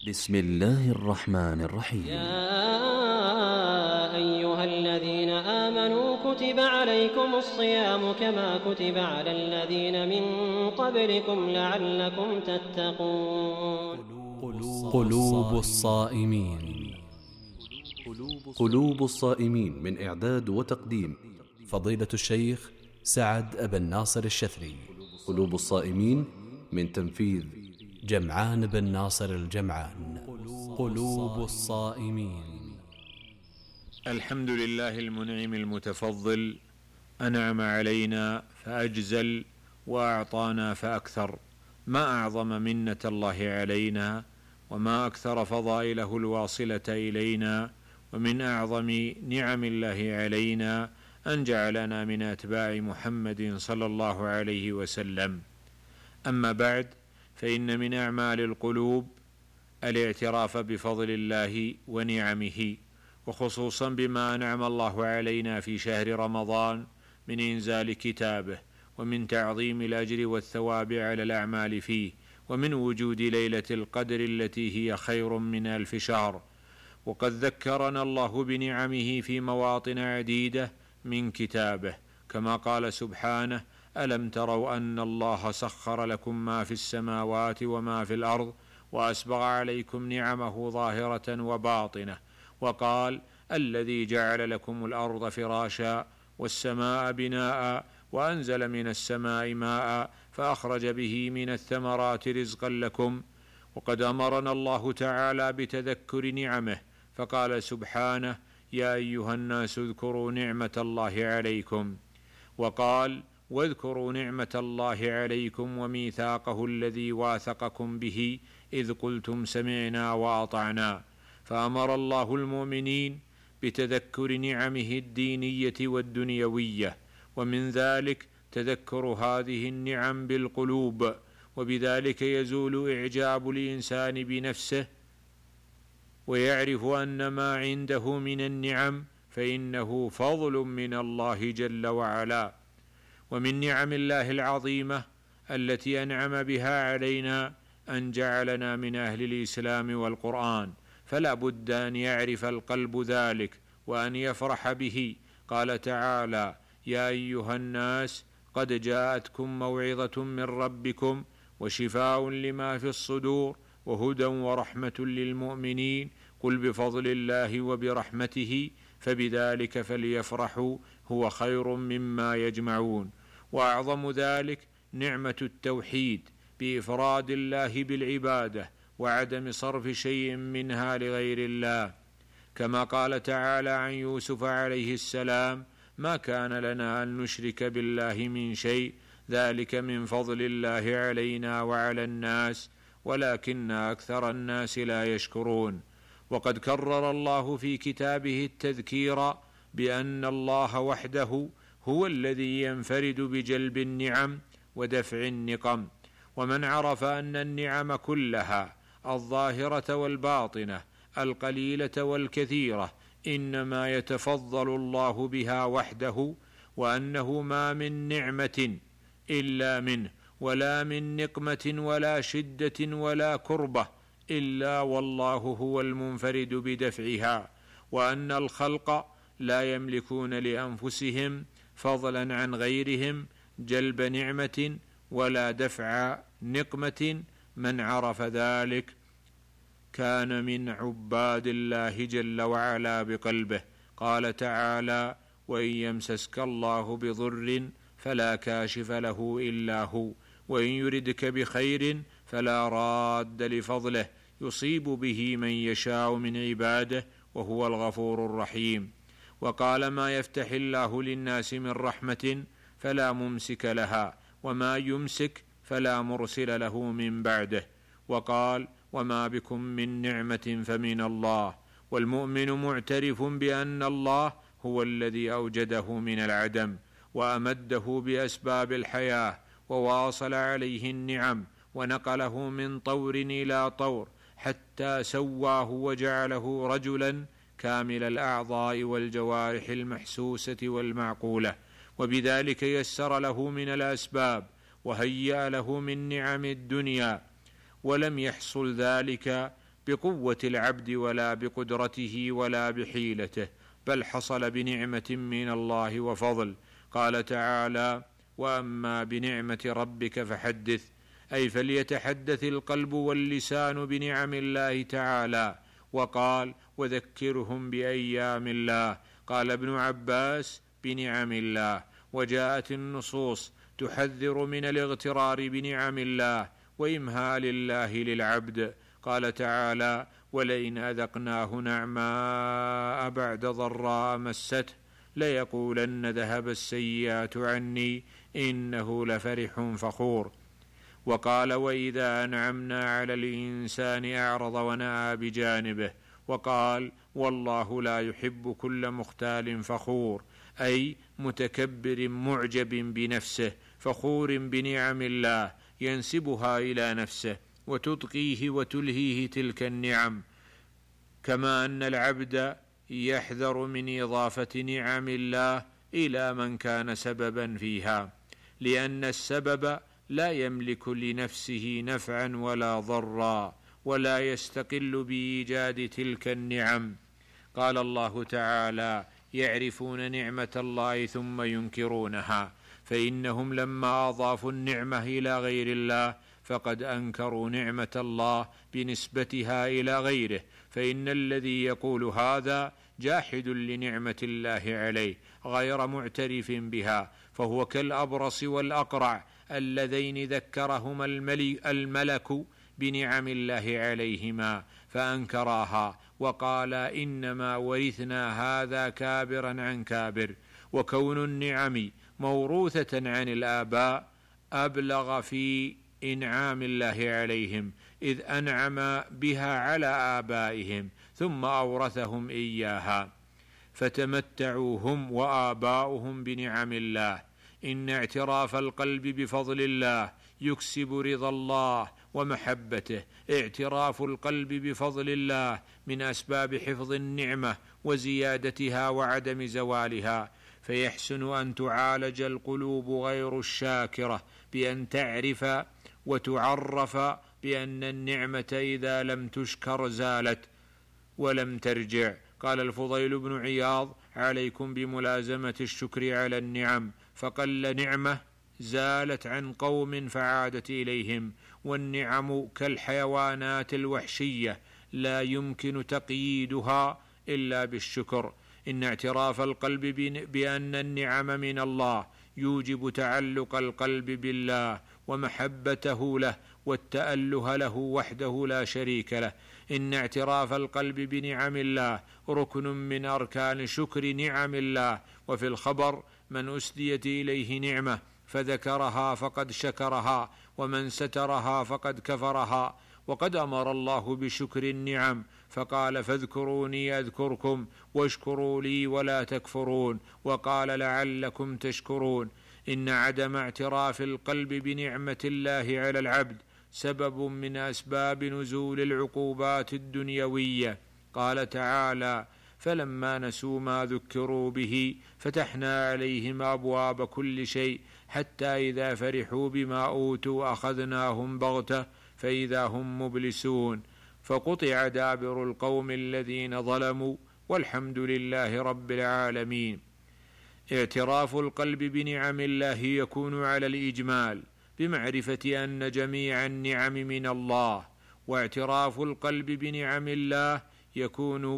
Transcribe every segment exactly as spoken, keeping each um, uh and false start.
بسم الله الرحمن الرحيم. يا أيها الذين آمنوا كتب عليكم الصيام كما كتب على الذين من قبلكم لعلكم تتقون. قلوب الصائمين. قلوب الصائمين من إعداد وتقديم فضيلة الشيخ سعد أبا الناصر الشثري. قلوب الصائمين من تنفيذ جمعان بن ناصر الجمعان. قلوب الصائمين. الحمد لله المنعم المتفضل، أنعم علينا فأجزل وأعطانا فأكثر. ما أعظم منة الله علينا، وما أكثر فضائله الواصلة إلينا. ومن أعظم نعم الله علينا أن جعلنا من أتباع محمد صلى الله عليه وسلم. أما بعد، فإن من أعمال القلوب الاعتراف بفضل الله ونعمه، وخصوصا بما أنعم الله علينا في شهر رمضان من إنزال كتابه، ومن تعظيم الأجر والثواب على الأعمال فيه، ومن وجود ليلة القدر التي هي خير من ألف شهر. وقد ذكرنا الله بنعمه في مواطن عديدة من كتابه، كما قال سبحانه: ألم تروا أن الله سخر لكم ما في السماوات وما في الأرض وأسبغ عليكم نعمه ظاهرة وباطنة. وقال: الذي جعل لكم الأرض فراشا والسماء بناء وأنزل من السماء ماء فأخرج به من الثمرات رزقا لكم. وقد أمرنا الله تعالى بتذكر نعمه، فقال سبحانه: يا أيها الناس اذكروا نعمة الله عليكم. وقال: واذكروا نعمة الله عليكم وميثاقه الذي واثقكم به إذ قلتم سمعنا وأطعنا. فأمر الله المؤمنين بتذكر نعمه الدينية والدنيوية، ومن ذلك تذكر هذه النعم بالقلوب، وبذلك يزول إعجاب الإنسان بنفسه، ويعرف أن ما عنده من النعم فإنه فضل من الله جل وعلا. ومن نعم الله العظيمة التي أنعم بها علينا أن جعلنا من أهل الإسلام والقرآن، فلا بد أن يعرف القلب ذلك وأن يفرح به. قال تعالى: يا أيها الناس قد جاءتكم موعظة من ربكم وشفاء لما في الصدور وهدى ورحمة للمؤمنين، قل بفضل الله وبرحمته فبذلك فليفرحوا هو خير مما يجمعون. وأعظم ذلك نعمة التوحيد بإفراد الله بالعبادة وعدم صرف شيء منها لغير الله، كما قال تعالى عن يوسف عليه السلام: ما كان لنا أن نشرك بالله من شيء، ذلك من فضل الله علينا وعلى الناس ولكن أكثر الناس لا يشكرون. وقد كرر الله في كتابه التذكير بأن الله وحده هو الذي ينفرد بجلب النعم ودفع النقم. ومن عرف أن النعم كلها الظاهرة والباطنة القليلة والكثيرة إنما يتفضل الله بها وحده، وأنه ما من نعمة إلا منه، ولا من نقمة ولا شدة ولا كربة إلا والله هو المنفرد بدفعها، وأن الخلق لا يملكون لأنفسهم فضلا عن غيرهم جلب نعمة ولا دفع نقمة. من عرف ذلك كان من عباد الله جل وعلا بقلبه. قال تعالى: وإن يمسسك الله بضر فلا كاشف له إلا هو، وإن يردك بخير فلا راد لفضله، يصيب به من يشاء من عباده وهو الغفور الرحيم. وقال: ما يفتح الله للناس من رحمة فلا ممسك لها، وما يمسك فلا مرسل له من بعده. وقال: وما بكم من نعمة فمن الله. والمؤمن معترف بأن الله هو الذي أوجده من العدم وأمده بأسباب الحياة وواصل عليه النعم ونقله من طور إلى طور حتى سواه وجعله رجلا كامل الأعضاء والجوارح المحسوسة والمعقولة، وبذلك يسر له من الأسباب وهيأ له من نعم الدنيا. ولم يحصل ذلك بقوة العبد ولا بقدرته ولا بحيلته، بل حصل بنعمة من الله وفضل. قال تعالى: وأما بنعمة ربك فحدث، أي فليتحدث القلب واللسان بنعم الله تعالى. وقال: وذكرهم بأيام الله. قال ابن عباس: بنعم الله. وجاءت النصوص تحذر من الاغترار بنعم الله وإمهال الله للعبد. قال تعالى: ولئن أذقناه نعماء بعد ضراء مسته ليقولن ذهب السيئات عني إنه لفرح فخور. وقال: وإذا أنعمنا على الإنسان أعرض ونأى بجانبه. وقال: والله لا يحب كل مختال فخور، أي متكبر معجب بنفسه فخور بنعم الله ينسبها إلى نفسه وتطقيه وتلهيه تلك النعم. كما أن العبد يحذر من إضافة نعم الله إلى من كان سببا فيها، لأن السبب لا يملك لنفسه نفعا ولا ضرا ولا يستقل بإيجاد تلك النعم. قال الله تعالى: يعرفون نعمة الله ثم ينكرونها، فإنهم لما أضافوا النعمة إلى غير الله فقد أنكروا نعمة الله بنسبتها إلى غيره، فإن الذي يقول هذا جاحد لنعمة الله عليه غير معترف بها، فهو كالأبرص والأقرع اللذين ذكرهما الملك بنعم الله عليهما فأنكراها وقال: إنما ورثنا هذا كابرا عن كابر. وكون النعم موروثة عن الآباء أبلغ في إنعام الله عليهم، إذ أنعم بها على آبائهم ثم أورثهم إياها، فتمتعوا هم وآباؤهم بنعم الله. إن اعتراف القلب بفضل الله يكسب رضا الله ومحبته. اعتراف القلب بفضل الله من أسباب حفظ النعمة وزيادتها وعدم زوالها، فيحسن أن تعالج القلوب غير الشاكرة بأن تعرف وتعرف بأن النعمة إذا لم تشكر زالت ولم ترجع. قال الفضيل بن عياض: عليكم بملازمة الشكر على النعم، فقل نعمة زالت عن قوم فعادت إليهم. والنعم كالحيوانات الوحشية لا يمكن تقييدها إلا بالشكر. إن اعتراف القلب بأن النعم من الله يوجب تعلق القلب بالله ومحبته له والتأله له وحده لا شريك له. إن اعتراف القلب بنعم الله ركن من أركان شكر نعم الله. وفي الخبر: من أسديت إليه نعمة فذكرها فقد شكرها، ومن سترها فقد كفرها. وقد أمر الله بشكر النعم فقال: فاذكروني أذكركم واشكروا لي ولا تكفرون. وقال: لعلكم تشكرون. إن عدم اعتراف القلب بنعمة الله على العبد سبب من أسباب نزول العقوبات الدنيوية. قال تعالى: فلما نسوا ما ذكروا به فتحنا عليهم أبواب كل شيء حتى إذا فرحوا بما أوتوا أخذناهم بغتة فإذا هم مبلسون. فقطع دابر القوم الذين ظلموا والحمد لله رب العالمين. اعتراف القلب بنعم الله يكون على الإجمال بمعرفة أن جميع النعم من الله، واعتراف القلب بنعم الله يكون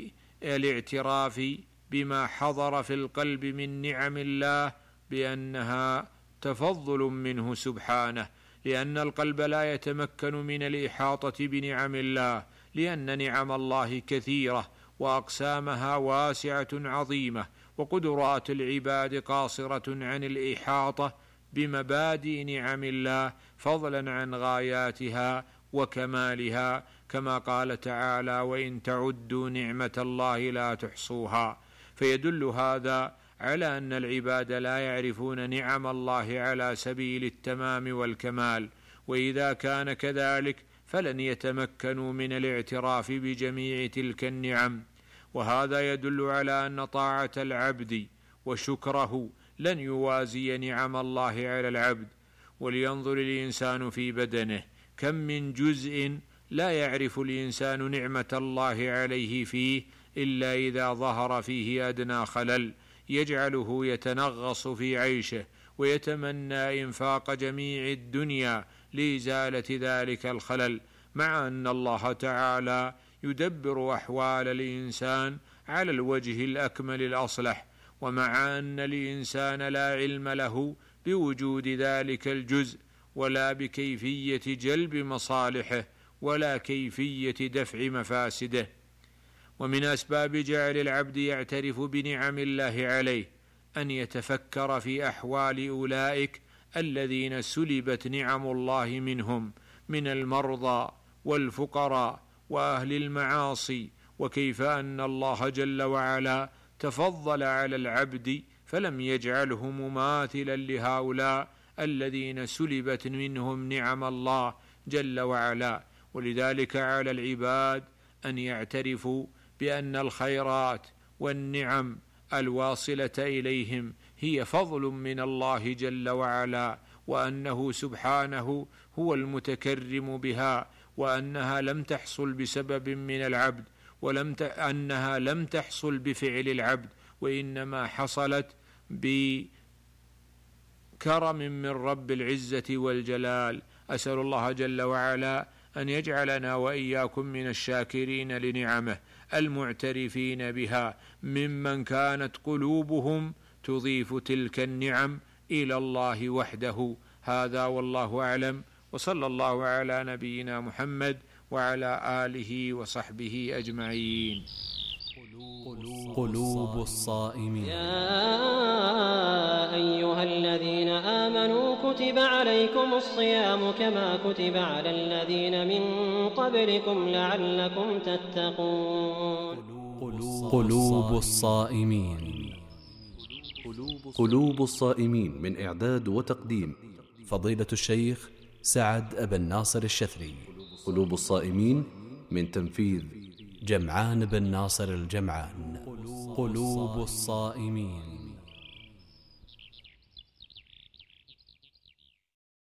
بالاعتراف بما حضر في القلب من نعم الله بأنها تفضل منه سبحانه، لأن القلب لا يتمكن من الإحاطة بنعم الله، لأن نعم الله كثيرة وأقسامها واسعة عظيمة، وقدرات العباد قاصرة عن الإحاطة بمبادئ نعم الله فضلا عن غاياتها وكمالها، كما قال تعالى: وإن تعدوا نعمة الله لا تحصوها. فيدل هذا على أن العباد لا يعرفون نعم الله على سبيل التمام والكمال، وإذا كان كذلك فلن يتمكنوا من الاعتراف بجميع تلك النعم. وهذا يدل على أن طاعة العبد وشكره لن يوازي نعم الله على العبد. ولينظر الإنسان في بدنه كم من جزء لا يعرف الإنسان نعمة الله عليه فيه إلا إذا ظهر فيه أدنى خلل يجعله يتنغص في عيشه ويتمنى إنفاق جميع الدنيا لإزالة ذلك الخلل، مع أن الله تعالى يدبر أحوال الإنسان على الوجه الأكمل الأصلح، ومع أن الإنسان لا علم له بوجود ذلك الجزء ولا بكيفية جلب مصالحه ولا كيفية دفع مفاسده. ومن أسباب جعل العبد يعترف بنعم الله عليه أن يتفكر في أحوال أولئك الذين سلبت نعم الله منهم من المرضى والفقراء وأهل المعاصي، وكيف أن الله جل وعلا تفضل على العبد فلم يجعله مماثلا لهؤلاء الذين سلبت منهم نعم الله جل وعلا. ولذلك على العباد أن يعترفوا بأن الخيرات والنعم الواصلة إليهم هي فضل من الله جل وعلا، وأنه سبحانه هو المتكرم بها، وأنها لم تحصل بسبب من العبد، ولم ت... أنها لم تحصل بفعل العبد، وإنما حصلت بكرم من رب العزة والجلال. أسأل الله جل وعلا أن يجعلنا وإياكم من الشاكرين لنعمه المعترفين بها، ممن كانت قلوبهم تضيف تلك النعم إلى الله وحده. هذا والله أعلم، وصلى الله على نبينا محمد وعلى آله وصحبه أجمعين. قلوب الصائمين. يا أيها الذين آمنوا كتب عليكم الصيام كما كتب على الذين من قبلكم لعلكم تتقون. قلوب الصائمين. قلوب الصائمين من إعداد وتقديم فضيلة الشيخ سعد أبا الناصر الشثري. قلوب الصائمين من تنفيذ جمعان بن ناصر الجمعان. قلوب الصائمين.